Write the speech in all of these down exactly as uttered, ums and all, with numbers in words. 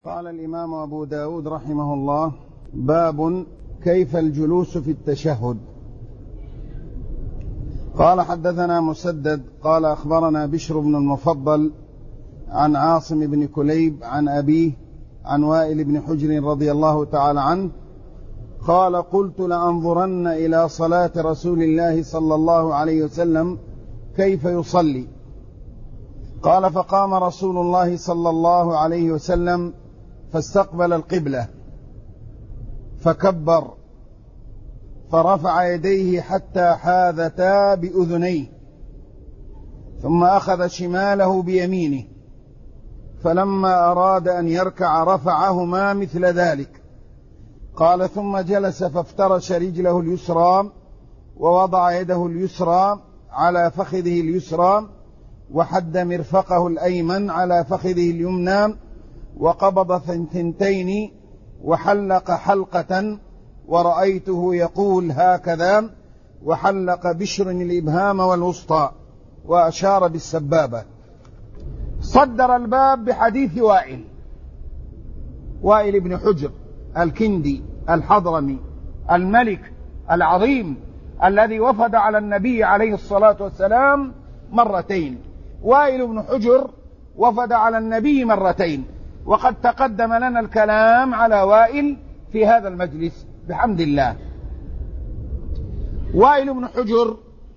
قال الإمام أبو داود رحمه الله: باب كيف الجلوس في التشهد. قال: حدثنا مسدد قال أخبرنا بشر بن المفضل عن عاصم بن كليب عن أبيه عن وائل بن حجر رضي الله تعالى عنه قال: قلت لأنظرن إلى صلاة رسول الله صلى الله عليه وسلم كيف يصلي. قال: فقام رسول الله صلى الله عليه وسلم فاستقبل القبلة فكبر فرفع يديه حتى حاذتا بأذنيه، ثم أخذ شماله بيمينه، فلما أراد أن يركع رفعهما مثل ذلك. قال: ثم جلس فافترش رجله اليسرى ووضع يده اليسرى على فخذه اليسرى وحد مرفقه الأيمن على فخذه اليمنى وقبض ثنتين وحلق حلقة، ورأيته يقول هكذا، وحلق بشر الإبهام والوسطى وأشار بالسبابة. صدر الباب بحديث وائل وائل بن حجر الكندي الحضرمي الملك العظيم الذي وفد على النبي عليه الصلاة والسلام مرتين. وائل بن حجر وفد على النبي مرتين، وقد تقدم لنا الكلام على وائل في هذا المجلس بحمد الله. وائل بن حجر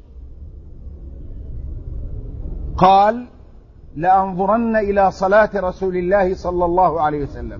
قال: لأنظرن إلى صلاة رسول الله صلى الله عليه وسلم.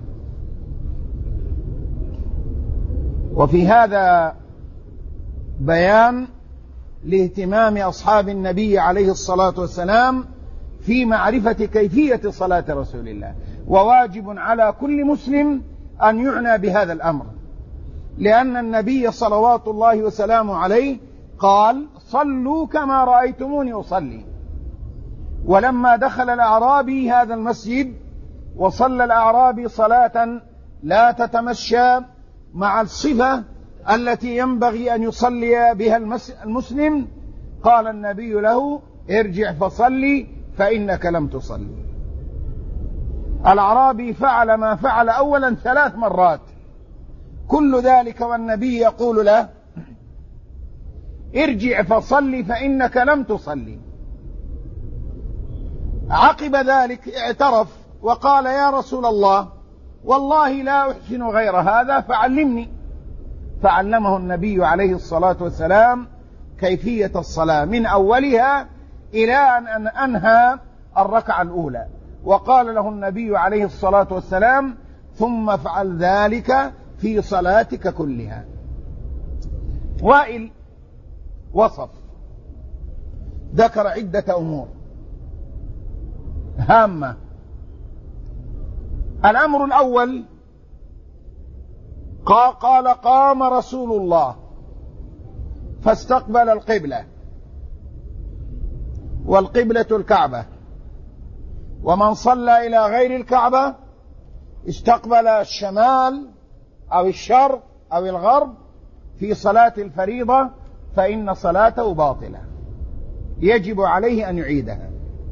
وفي هذا بيان لاهتمام أصحاب النبي عليه الصلاة والسلام في معرفة كيفية صلاة رسول الله، وواجب على كل مسلم أن يعنى بهذا الأمر، لأن النبي صلوات الله وسلامه عليه قال: صلوا كما رأيتموني أصلي. ولما دخل الأعرابي هذا المسجد وصلى الأعرابي صلاة لا تتمشى مع الصفة التي ينبغي أن يصلي بها المسلم، قال النبي له: ارجع فصلي فإنك لم تصلي. الأعرابي فعل ما فعل أولا ثلاث مرات، كل ذلك والنبي يقول له: ارجع فصلي فإنك لم تصلي. عقب ذلك اعترف وقال: يا رسول الله، والله لا أحسن غير هذا فعلمني. فعلمه النبي عليه الصلاة والسلام كيفية الصلاة من أولها إلى أن أنهى الركعة الأولى، وقال له النبي عليه الصلاة والسلام: ثم افعل ذلك في صلاتك كلها. وائل وصف ذكر عدة أمور هامة. الأمر الأول قال: قام رسول الله فاستقبل القبلة، والقبلة الكعبة، ومن صلى إلى غير الكعبة استقبل الشمال أو الشرق أو الغرب في صلاة الفريضة فإن صلاته باطلة، يجب عليه أن يعيدها.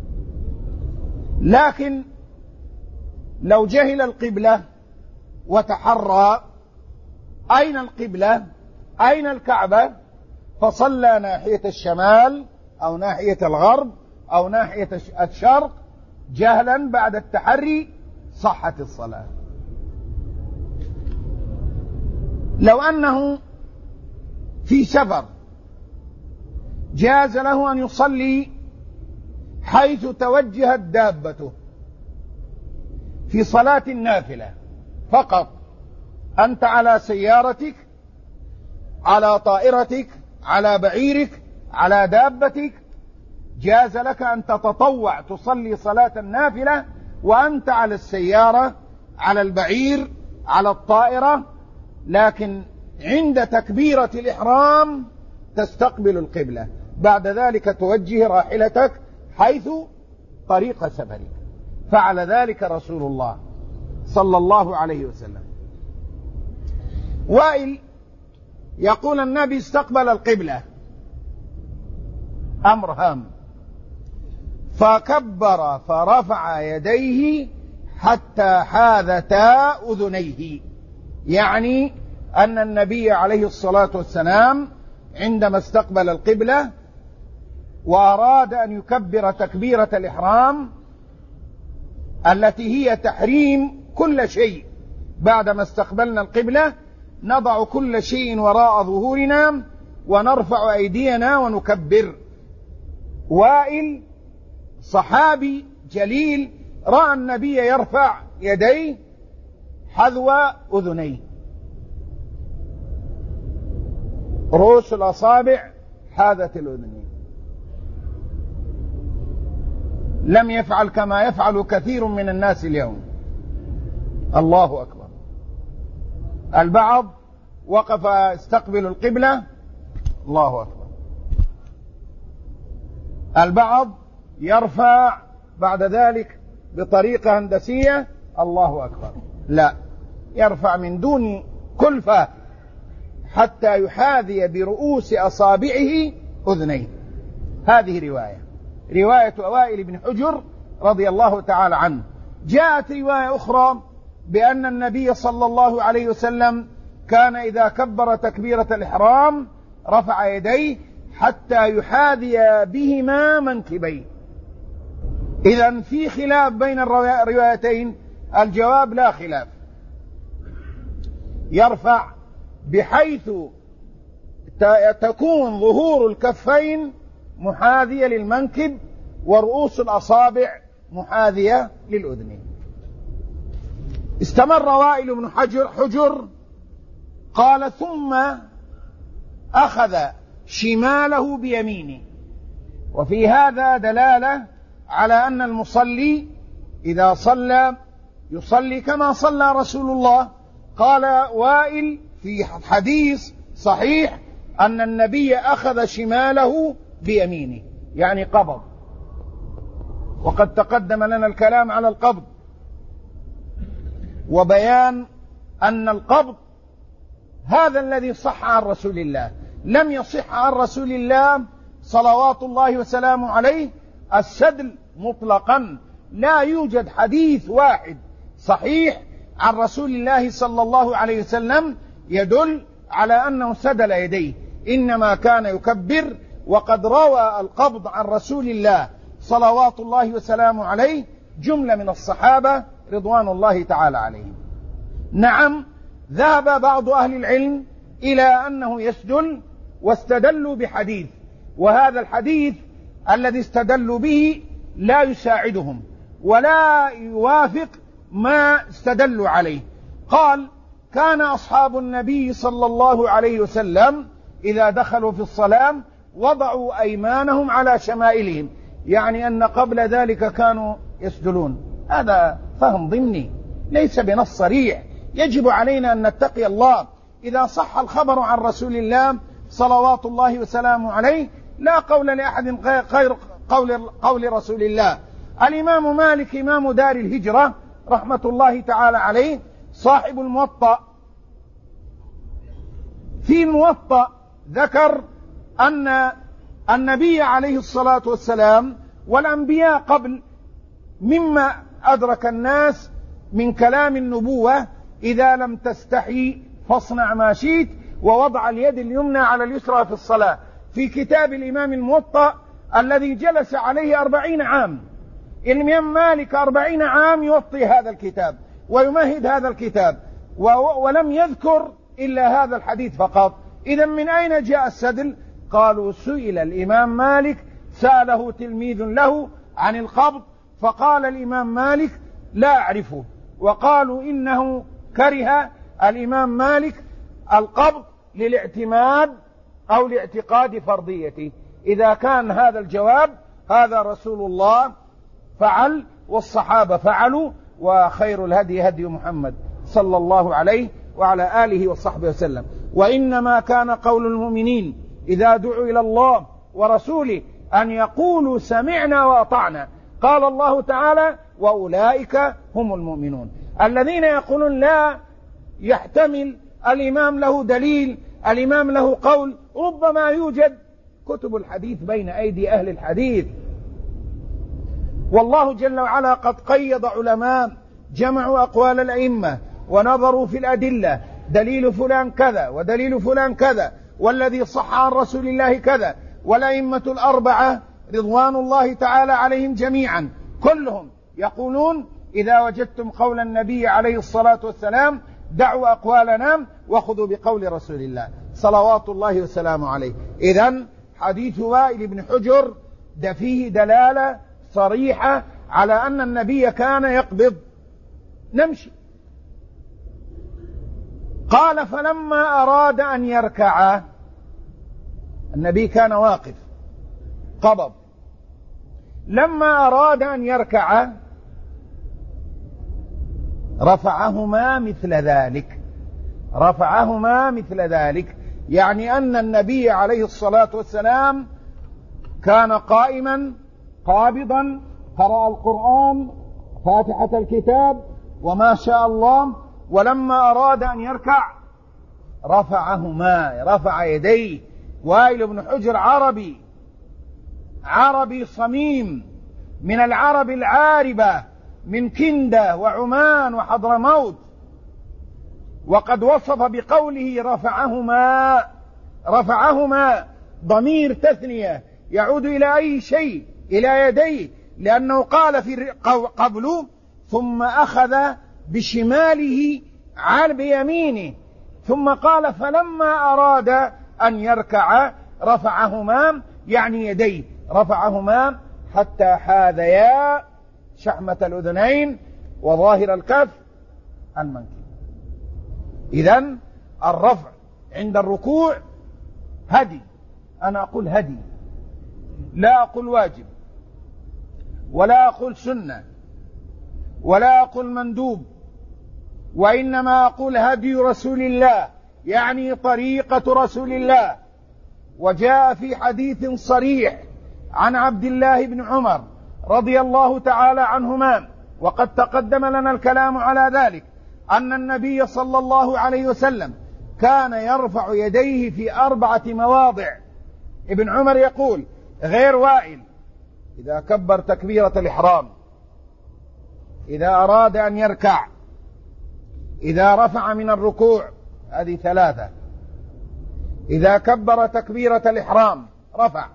لكن لو جهل القبلة وتحرى أين القبلة أين الكعبة فصلى ناحية الشمال أو ناحية الغرب أو ناحية الشرق جهلا بعد التحري، صحت الصلاة. لو أنه في سفر جاز له أن يصلي حيث توجهت دابته في صلاة النافلة فقط. أنت على سيارتك، على طائرتك، على بعيرك، على دابتك، جاز لك أن تتطوع تصلي صلاة النافلة وأنت على السيارة، على البعير، على الطائرة، لكن عند تكبيرة الإحرام تستقبل القبلة، بعد ذلك توجه راحلتك حيث طريق سفرك. فعل ذلك رسول الله صلى الله عليه وسلم. وائل يقول: النبي استقبل القبلة، أمر هام، فكبر فرفع يديه حتى حاذتا أذنيه، يعني أن النبي عليه الصلاة والسلام عندما استقبل القبلة وأراد أن يكبر تكبيرة الإحرام التي هي تحريم كل شيء، بعدما استقبلنا القبلة نضع كل شيء وراء ظهورنا ونرفع أيدينا ونكبر. وائل صحابي جليل رأى النبي يرفع يديه حذو أذنيه، رؤوس الأصابع حاذت الأذنين، لم يفعل كما يفعل كثير من الناس اليوم. الله أكبر. البعض وقف استقبل القبلة، الله أكبر. البعض يرفع بعد ذلك بطريقة هندسية، الله أكبر. لا، يرفع من دون كلفة حتى يحاذي برؤوس أصابعه أذنيه. هذه رواية رواية وائل بن حجر رضي الله تعالى عنه. جاءت رواية أخرى بأن النبي صلى الله عليه وسلم كان إذا كبر تكبيرة الإحرام رفع يديه حتى يحاذي بهما منكبيه. إذن في خلاف بين الروايتين؟ الجواب لا خلاف، يرفع بحيث تكون ظهور الكفين محاذية للمنكب ورؤوس الأصابع محاذية للأذنين. استمر وائل بن حجر, حجر قال ثم أخذ شماله بيمينه. وفي هذا دلالة على أن المصلي إذا صلى يصلي كما صلى رسول الله. قال وائل في حديث صحيح أن النبي أخذ شماله بيمينه، يعني قبض، وقد تقدم لنا الكلام على القبض وبيان أن القبض هذا الذي صح عن رسول الله. لم يصح عن رسول الله صلوات الله وسلامه عليه السدل مطلقا، لا يوجد حديث واحد صحيح عن رسول الله صلى الله عليه وسلم يدل على أنه سدل يديه، إنما كان يكبر. وقد روى القبض عن رسول الله صلوات الله وسلامه عليه جملة من الصحابة رضوان الله تعالى عليهم. نعم، ذهب بعض أهل العلم إلى أنه يسدل واستدلوا بحديث، وهذا الحديث الذي استدلوا به لا يساعدهم ولا يوافق ما استدلوا عليه. قال كان أصحاب النبي صلى الله عليه وسلم إذا دخلوا في الصلاة وضعوا أيمانهم على شمائلهم، يعني أن قبل ذلك كانوا يسدلون. هذا فهم ضمني ليس بنص صريح، يجب علينا أن نتقي الله. إذا صح الخبر عن رسول الله صلوات الله وسلامه عليه لا قول لأحد غير قول, قول رسول الله. الإمام مالك إمام دار الهجرة رحمة الله تعالى عليه صاحب الموطأ، في الموطأ ذكر أن النبي عليه الصلاة والسلام والأنبياء قبل مما أدرك الناس من كلام النبوة إذا لم تستحي فاصنع ما شئت، ووضع اليد اليمنى على اليسرى في الصلاة، في كتاب الإمام الموطأ الذي جلس عليه أربعين عام. الإمام مالك أربعين عام يوطي هذا الكتاب ويمهد هذا الكتاب ولم يذكر إلا هذا الحديث فقط. إذن من أين جاء السدل؟ قالوا سئل الإمام مالك، سأله تلميذ له عن القبض فقال الإمام مالك لا أعرفه، وقالوا إنه كره الإمام مالك القبض للاعتماد أو لاعتقاد فرضيته. إذا كان هذا الجواب هذا رسول الله فعل والصحابة فعلوا، وخير الهدي هدي محمد صلى الله عليه وعلى آله وصحبه وسلم. وإنما كان قول المؤمنين إذا دعوا إلى الله ورسوله أن يقولوا سمعنا وأطعنا. قال الله تعالى وأولئك هم المؤمنون. الذين يقولون لا يحتمل الإمام له دليل، الإمام له قول، ربما يوجد كتب الحديث بين أيدي أهل الحديث، والله جل وعلا قد قيض علماء جمعوا أقوال الأئمة ونظروا في الأدلة، دليل فلان كذا ودليل فلان كذا، والذي صح عن رسول الله كذا. والأئمة الأربعة رضوان الله تعالى عليهم جميعا كلهم يقولون: إذا وجدتم قول النبي عليه الصلاة والسلام دعوا أقوالنا وخذوا بقول رسول الله صلوات الله وسلامه عليه. إذن حديث وائل بن حجر ده فيه دلالة صريحة على أن النبي كان يقبض. نمشي. قال: فلما أراد أن يركع، النبي كان واقف قبض، لما أراد أن يركع رفعهما مثل ذلك، رفعهما مثل ذلك، يعني أن النبي عليه الصلاة والسلام كان قائما قابضا، قرأ القرآن فاتحة الكتاب وما شاء الله، ولما أراد أن يركع رفعهما، رفع يديه. وائل بن حجر عربي عربي صميم من العرب العاربة من كندة وعمان وحضرموت، وقد وصف بقوله رفعهما، رفعهما ضمير تثنية يعود إلى أي شيء؟ إلى يديه، لأنه قال في قبله: ثم أخذ بشماله على بيمينه، ثم قال: فلما أراد أن يركع رفعهما، يعني يديه رفعهما حتى حاذيا شحمة الأذنين وظاهر الكف المنكب. إذن الرفع عند الركوع هدي، أنا أقول هدي، لا أقول واجب، ولا أقول سنة، ولا أقول مندوب، وإنما أقول هدي رسول الله، يعني طريقة رسول الله. وجاء في حديث صريح عن عبد الله بن عمر رضي الله تعالى عنهما، وقد تقدم لنا الكلام على ذلك، أن النبي صلى الله عليه وسلم كان يرفع يديه في أربعة مواضع. ابن عمر يقول غير وائل: إذا كبر تكبيرة الإحرام، إذا أراد أن يركع، إذا رفع من الركوع، هذه ثلاثة. إذا كبر تكبيرة الإحرام رفع،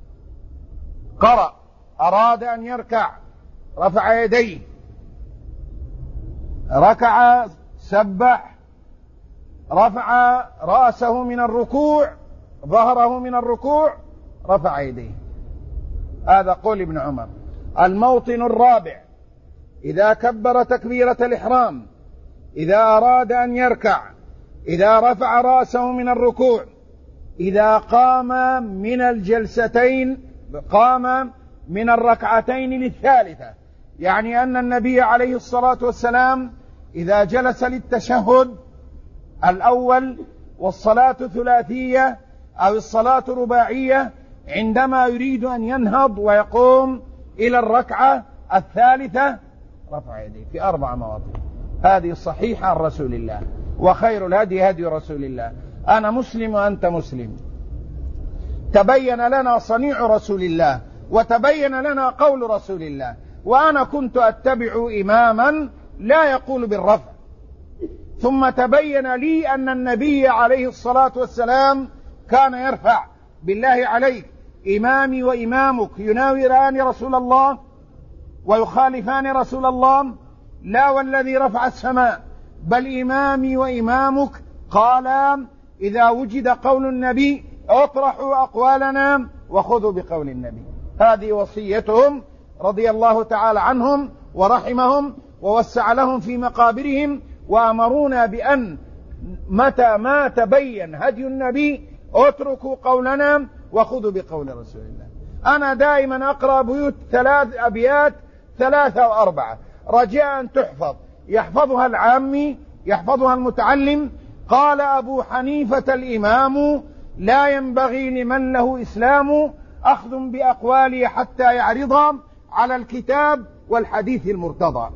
قرأ، أراد أن يركع رفع يديه، ركع سبح، رفع رأسه من الركوع، ظهره من الركوع، رفع يديه. هذا قول ابن عمر. الموطن الرابع: إذا كبر تكبيرة الإحرام، إذا أراد أن يركع، إذا رفع رأسه من الركوع، إذا قام من الجلستين، قام من الركعتين للثالثة، يعني أن النبي عليه الصلاة والسلام إذا جلس للتشهد الأول والصلاة ثلاثية أو الصلاة رباعية، عندما يريد أن ينهض ويقوم إلى الركعة الثالثة رفع يديه في أربع مواضع. هذه صحيحة عن رسول الله، وخير الهدي هدي رسول الله. أنا مسلم وأنت مسلم، تبين لنا صنيع رسول الله وتبين لنا قول رسول الله، وأنا كنت أتبع إماما لا يقول بالرفع، ثم تبين لي أن النبي عليه الصلاة والسلام كان يرفع. بالله عليك، إمامي وإمامك يناوران رسول الله ويخالفان رسول الله؟ لا والذي رفع السماء، بل إمامي وإمامك قال: إذا وجد قول النبي اطرحوا أقوالنا وخذوا بقول النبي. هذه وصيتهم رضي الله تعالى عنهم ورحمهم ووسع لهم في مقابرهم، وأمرونا بأن متى ما تبين هدي النبي اتركوا قولنا وخذوا بقول رسول الله. أنا دائما أقرأ بيوت ثلاث أبيات، ثلاثة وأربعة، رجاء أن تحفظ، يحفظها العامي، يحفظها المتعلم. قال أبو حنيفة الإمام: لا ينبغي لمن له إسلام أخذ بأقوالي حتى يعرض على الكتاب والحديث المرتضى.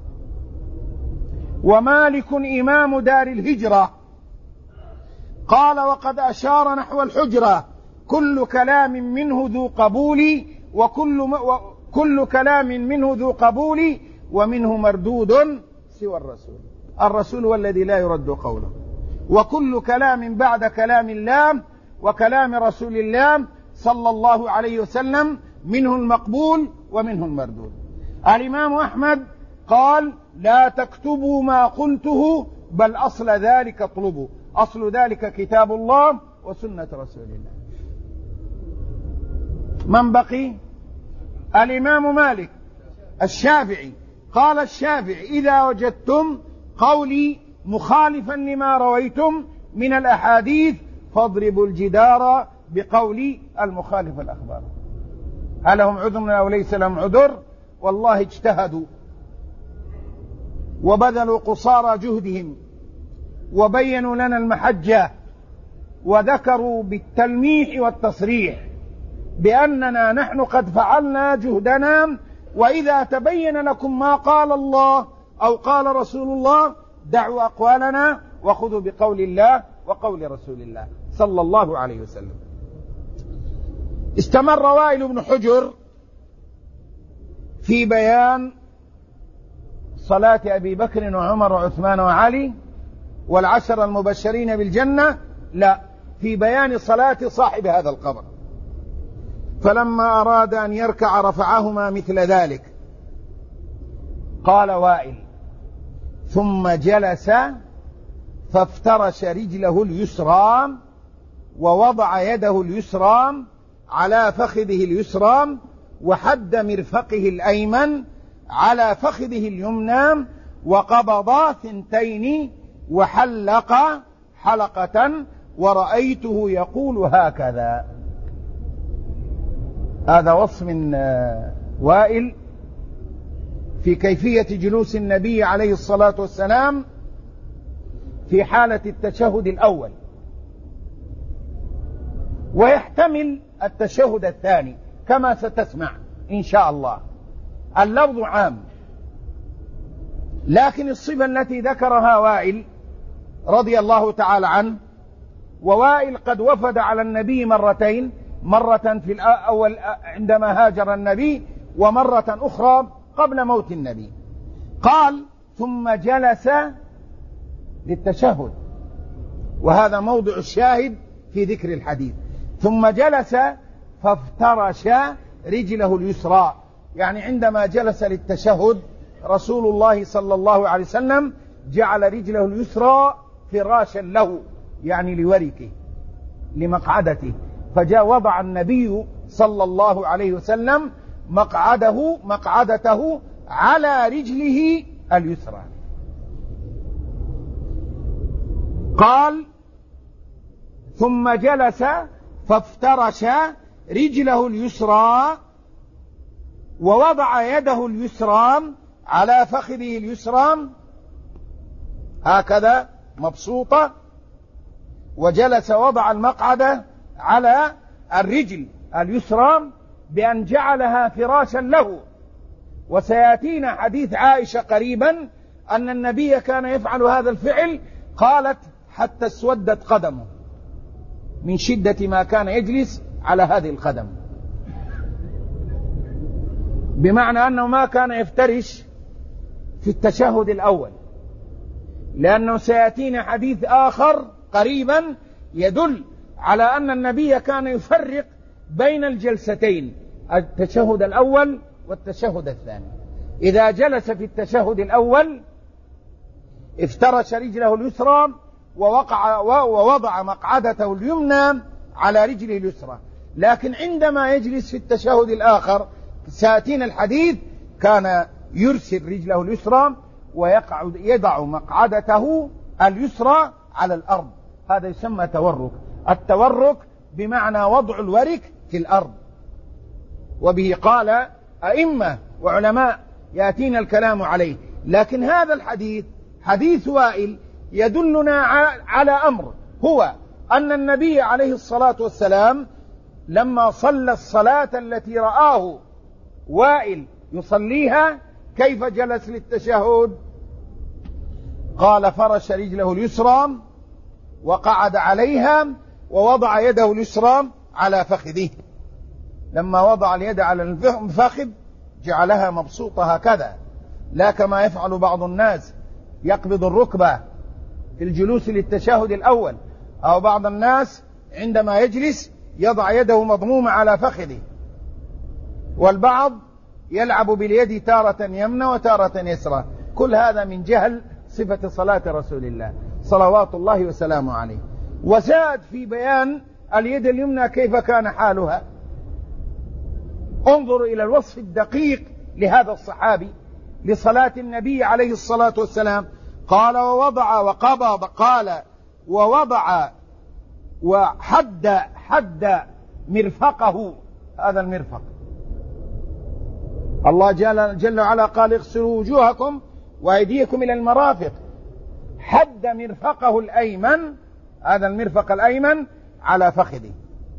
ومالك إمام دار الهجرة قال: وقد أشار نحو الحجرة كل كلام منه ذو قبول، وكل م... و... كل كلام منه ذو قبول، ومنه مردود سوى الرسول. الرسول هو الذي لا يرد قوله، وكل كلام بعد كلام الله وكلام رسول الله صلى الله عليه وسلم منه المقبول ومنه المردود. الإمام أحمد قال: لا تكتبوا ما قلته بل أصل ذلك اطلبوا. أصل ذلك كتاب الله وسنة رسول الله. من بقي؟ الإمام مالك. الشافعي قال الشافعي: إذا وجدتم قولي مخالفا لما رويتم من الأحاديث فاضربوا الجدار بقول المخالف الأخبار. هل لهم عذر أو ليس لهم عذر؟ والله اجتهدوا وبذلوا قصارى جهدهم وبينوا لنا المحجة، وذكروا بالتلميح والتصريح بأننا نحن قد فعلنا جهدنا، وإذا تبين لكم ما قال الله أو قال رسول الله دعوا أقوالنا وخذوا بقول الله وقول رسول الله صلى الله عليه وسلم. استمر وائل بن حجر في بيان صلاة أبي بكر وعمر وعثمان وعلي والعشر المبشرين بالجنة، لا، في بيان صلاة صاحب هذا القبر. فلما أراد أن يركع رفعهما مثل ذلك. قال وائل: ثم جلس فافترش رجله اليسرى ووضع يده اليسرى على فخذه اليسرى وحد مرفقه الأيمن على فخذه اليمنى وقبضا ثنتين وحلق حلقة ورأيته يقول هكذا. هذا وصف من وائل في كيفية جلوس النبي عليه الصلاة والسلام في حالة التشهد الأول، ويحتمل التشهد الثاني كما ستسمع إن شاء الله. اللفظ عام، لكن الصفة التي ذكرها وائل رضي الله تعالى عنه، ووائل قد وفد على النبي مرتين، مرة في الأول عندما هاجر النبي ومرة أخرى قبل موت النبي. قال: ثم جلس للتشهد، وهذا موضع الشاهد في ذكر الحديث. ثم جلس فافترش رجله اليسرى، يعني عندما جلس للتشهد رسول الله صلى الله عليه وسلم جعل رجله اليسرى فراشا له، يعني لوركه لمقعدته، فجاء وضع النبي صلى الله عليه وسلم مقعده مقعدته على رجله اليسرى. قال: ثم جلس فافترش رجله اليسرى ووضع يده اليسرى على فخذه اليسرى هكذا مبسوطة، وجلس وضع المقعدة على الرجل اليسرى بأن جعلها فراشا له. وسيأتينا حديث عائشة قريبا أن النبي كان يفعل هذا الفعل، قالت: حتى اسودت قدمه من شدة ما كان يجلس على هذه القدم، بمعنى أنه ما كان يفترش في التشهد الأول، لأنه سيأتينا حديث آخر قريبا يدل على أن النبي كان يفرق بين الجلستين، التشهد الأول والتشهد الثاني. إذا جلس في التشهد الأول افترش رجله اليسرى ووقع ووضع مقعدته اليمنى على رجله اليسرى، لكن عندما يجلس في التشهد الآخر سيأتينا الحديث كان يرسل رجله اليسرى ويقعد يضع مقعدته اليسرى على الأرض. هذا يسمى تورك. التورك بمعنى وضع الورك في الأرض، وبه قال أئمة وعلماء يأتينا الكلام عليه. لكن هذا الحديث حديث وائل يدلنا على أمر، هو أن النبي عليه الصلاة والسلام لما صلى الصلاة التي رآه وائل يصليها كيف جلس للتشهد؟ قال: فرش رجله اليسرى وقعد عليها ووضع يده اليسرى على فخذه. لما وضع اليد على الفخذ جعلها مبسوطة هكذا، لا كما يفعل بعض الناس يقبض الركبة في الجلوس للتشهد الأول، أو بعض الناس عندما يجلس يضع يده مضمومة على فخذه، والبعض يلعب باليد تارة يمنى وتارة يسرى. كل هذا من جهل صفة صلاة رسول الله صلوات الله وسلامه عليه. وزاد في بيان اليد اليمنى كيف كان حالها. انظروا إلى الوصف الدقيق لهذا الصحابي لصلاة النبي عليه الصلاة والسلام. قال ووضع وقبض، قال ووضع وحد حد مرفقه. هذا المرفق الله جل, جل وعلا قال اغسلوا وجوهكم وأيديكم إلى المرافق. حد مرفقه الأيمن، هذا المرفق الأيمن على فخذه،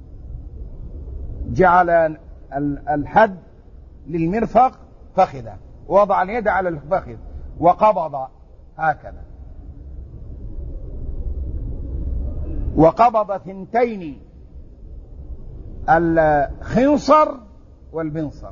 جعل الحد للمرفق فخذه، وضع اليد على الفخذ وقبض هكذا، وقبض ثنتين الخنصر والبنصر،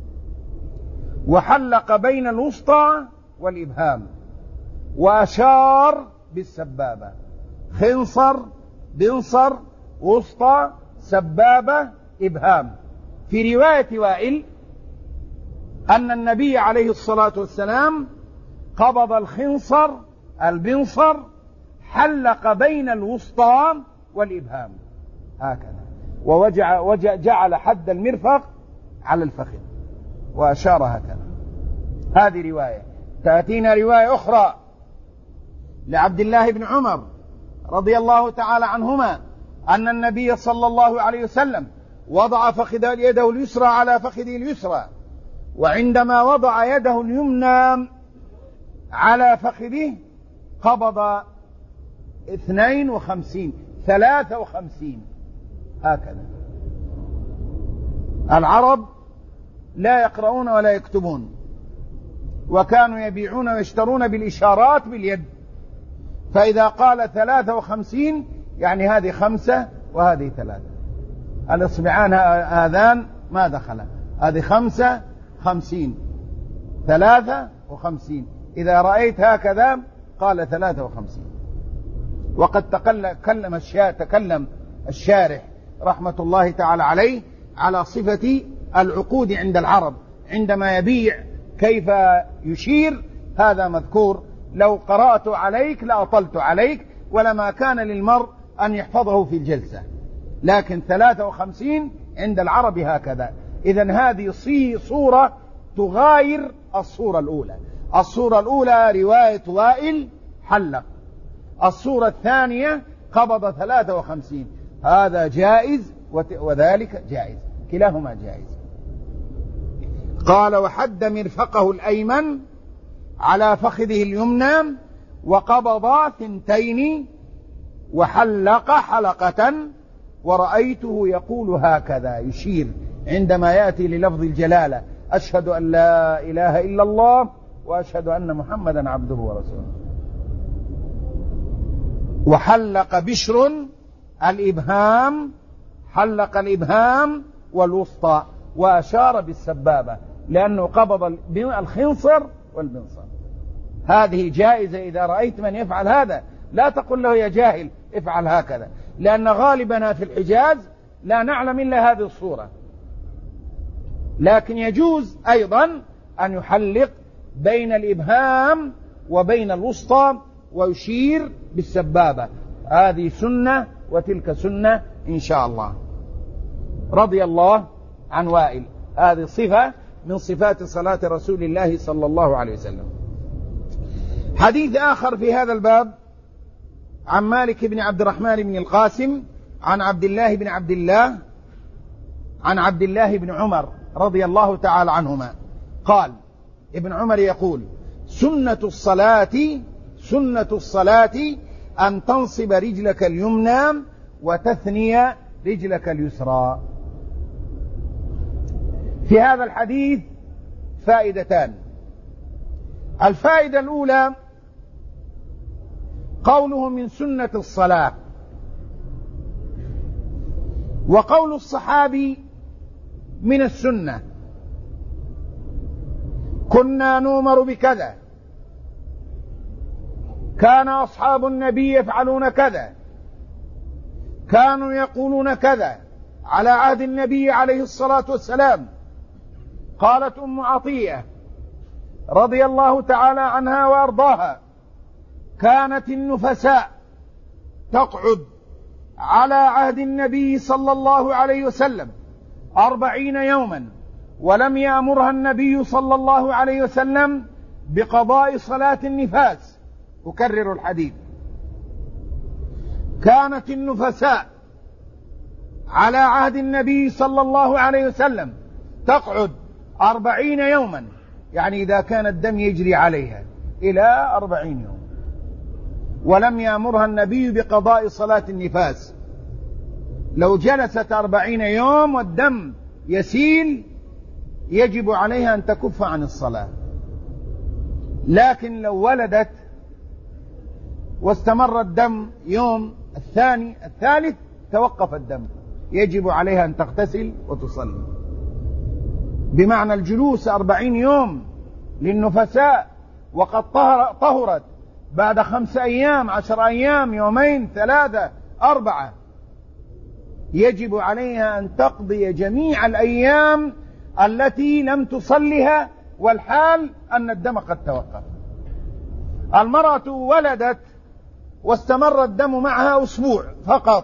وحلق بين الوسطى والإبهام، وأشار بالسبابة. خنصر، بنصر، وسطى، سبابة، إبهام. في رواية وائل أن النبي عليه الصلاة والسلام قبض الخنصر البنصر، حلق بين الوسطى والإبهام هكذا، وجعل حد المرفق على الفخذ وأشار هكذا. هذه رواية. تأتينا رواية أخرى لعبد الله بن عمر رضي الله تعالى عنهما أن النبي صلى الله عليه وسلم وضع فخذ يده اليسرى على فخذه اليسرى، وعندما وضع يده اليمنى على فخذه قبض اثنين وخمسين ثلاثة وخمسين هكذا. العرب لا يقرؤون ولا يكتبون، وكانوا يبيعون ويشترون بالإشارات باليد، فإذا قال ثلاثة وخمسين يعني هذه خمسة وهذه ثلاثة. الإصبعان هذان ما دخل، هذه خمسة خمسين، ثلاثة وخمسين. إذا رأيت هكذا قال ثلاثة وخمسين. وقد تكلم الشارح تكلم الشارح رحمة الله تعالى عليه على صفة العقود عند العرب عندما يبيع كيف يشير. هذا مذكور، لو قرأت عليك لأطلت عليك، ولما كان للمرء أن يحفظه في الجلسة. لكن ثلاثة وخمسين عند العرب هكذا. إذن هذه صورة تغاير الصورة الأولى. الصورة الأولى رواية وائل حلق، الصورة الثانية قبض ثلاثة وخمسين. هذا جائز وذلك جائز، كلاهما جائز. قال وحد مرفقه الأيمن على فخذه اليمنى، وقبض ثنتين، وحلق حلقة، ورأيته يقول هكذا، يشير عندما يأتي للفظ الجلالة: أشهد أن لا إله إلا الله وأشهد أن محمدا عبده ورسوله. وحلق بشر الإبهام، حلق الإبهام والوسطى، وأشار بالسبابة، لأنه قبض الخنصر والبنصر. هذه جائزة. إذا رأيت من يفعل هذا لا تقل له يا جاهل افعل هكذا، لأن غالبنا في الحجاز لا نعلم إلا هذه الصورة. لكن يجوز أيضا أن يحلق بين الإبهام وبين الوسطى ويشير بالسبابة. هذه سنة وتلك سنة إن شاء الله. رضي الله عن وائل. هذه صفة من صفات صلاة رسول الله صلى الله عليه وسلم. حديث آخر في هذا الباب عن مالك بن عبد الرحمن بن القاسم عن عبد الله بن عبد الله عن عبد الله بن عمر رضي الله تعالى عنهما قال: ابن عمر يقول: سنة الصلاة سنة الصلاة أن تنصب رجلك اليمنى وتثني رجلك اليسرى. في هذا الحديث فائدتان. الفائدة الأولى قوله من سنة الصلاة، وقول الصحابي من السنة. كنا نؤمر بكذا كان أصحاب النبي يفعلون كذا، كانوا يقولون كذا على عهد النبي عليه الصلاة والسلام. قالت أم عطية رضي الله تعالى عنها وأرضاها: كانت النفساء تقعد على عهد النبي صلى الله عليه وسلم أربعين يوما، ولم يأمرها النبي صلى الله عليه وسلم بقضاء صلاة النفاس. أكرر الحديث: كانت النفساء على عهد النبي صلى الله عليه وسلم تقعد أربعين يوما، يعني إذا كان الدم يجري عليها إلى أربعين يوم، ولم يأمرها النبي بقضاء صلاة النفاس. لو جلست أربعين يوم والدم يسيل يجب عليها أن تكف عن الصلاة. لكن لو ولدت واستمر الدم يوم، الثاني، الثالث، توقف الدم، يجب عليها أن تغتسل وتصلي. بمعنى الجلوس أربعين يوم للنفساء وقد طهرت بعد خمس أيام، عشر أيام، يومين، ثلاثة، أربعة، يجب عليها أن تقضي جميع الأيام التي لم تصلها والحال أن الدم قد توقف. المرأة ولدت واستمر الدم معها أسبوع فقط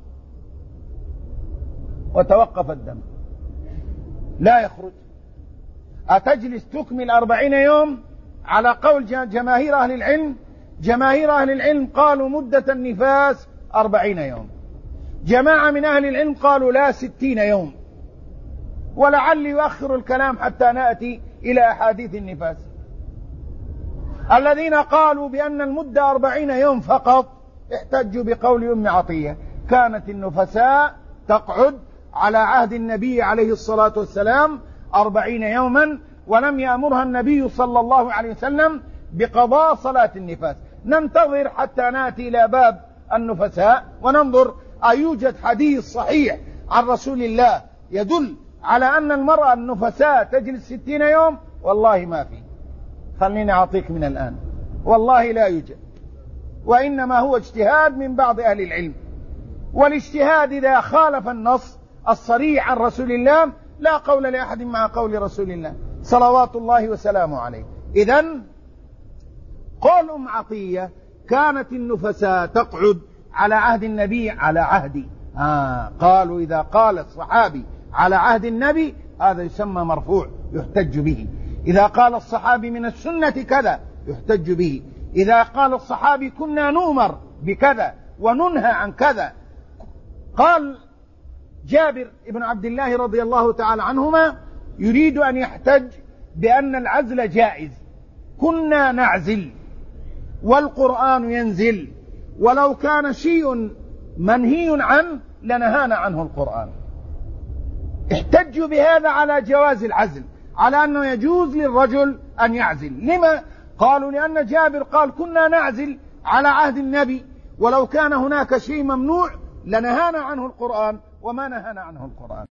وتوقف الدم، لا يخرج، أتجلس تكمل أربعين يوم؟ على قول جماهير أهل العلم، جماهير أهل العلم قالوا مدة النفاس أربعين يوم، جماعة من أهل العلم قالوا لا، ستين يوم. ولعل يؤخر الكلام حتى نأتي إلى أحاديث النفاس. الذين قالوا بأن المدة أربعين يوم فقط احتجوا بقول أم عطية: كانت النفساء تقعد على عهد النبي عليه الصلاة والسلام أربعين يوما، ولم يأمرها النبي صلى الله عليه وسلم بقضاء صلاة النفاس. ننتظر حتى نأتي إلى باب النفساء وننظر أيوجد حديث صحيح عن رسول الله يدل على أن المرأة النفساء تجلس ستين يوم. والله ما في، خليني أعطيك من الآن، والله لا يوجد، وإنما هو اجتهاد من بعض أهل العلم، والاجتهاد إذا خالف النص الصريح عن رسول الله لا قول لأحد مع قول رسول الله صلوات الله وسلامه عليه. إذن قول أم عطية: كانت النفساء تقعد على عهد النبي، على عهدي، آه قالوا إذا قال الصحابي على عهد النبي هذا يسمى مرفوع يحتج به. إذا قال الصحابي من السنة كذا يحتج به. إذا قال الصحابي كنا نؤمر بكذا وننهى عن كذا. قال جابر بن عبد الله رضي الله تعالى عنهما يريد أن يحتج بأن العزل جائز، كنا نعزل والقرآن ينزل، ولو كان شيء منهي عنه لنهانا عنه القرآن. احتجوا بهذا على جواز العزل، على أنه يجوز للرجل أن يعزل. لما؟ قالوا لأن جابر قال كنا نعزل على عهد النبي، ولو كان هناك شيء ممنوع لنهانا عنه القرآن، وما نهانا عنه القرآن.